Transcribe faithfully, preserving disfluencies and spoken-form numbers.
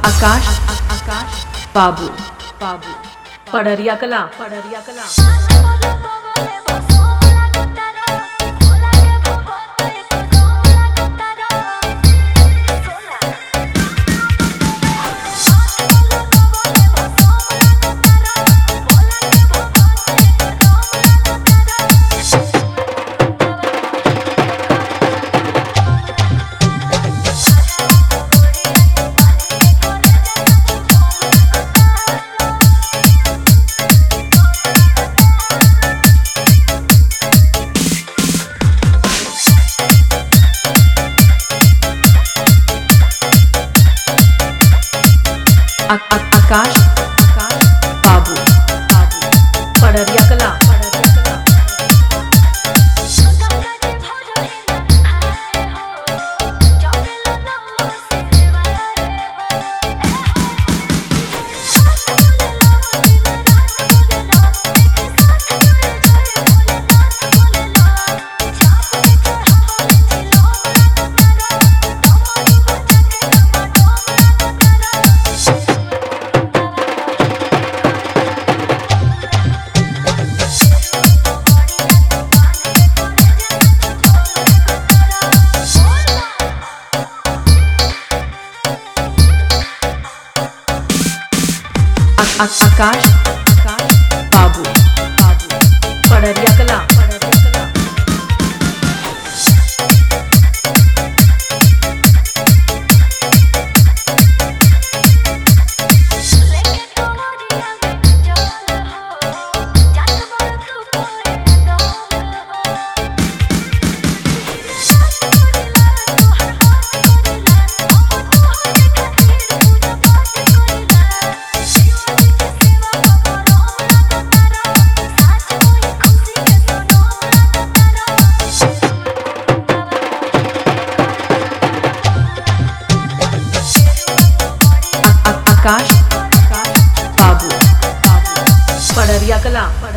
आकाश आकाश बाबू बाबू पड़रिया कला पड़रिया कला। आकाश आकाश बाबू बाबू पड़रिया कला पड़रिया कला। आकाश आकाश बाबू बाबू पड़रिया कला पड़रिया कला। आकाश आकाश बाबू बाबू पड़रिया कला।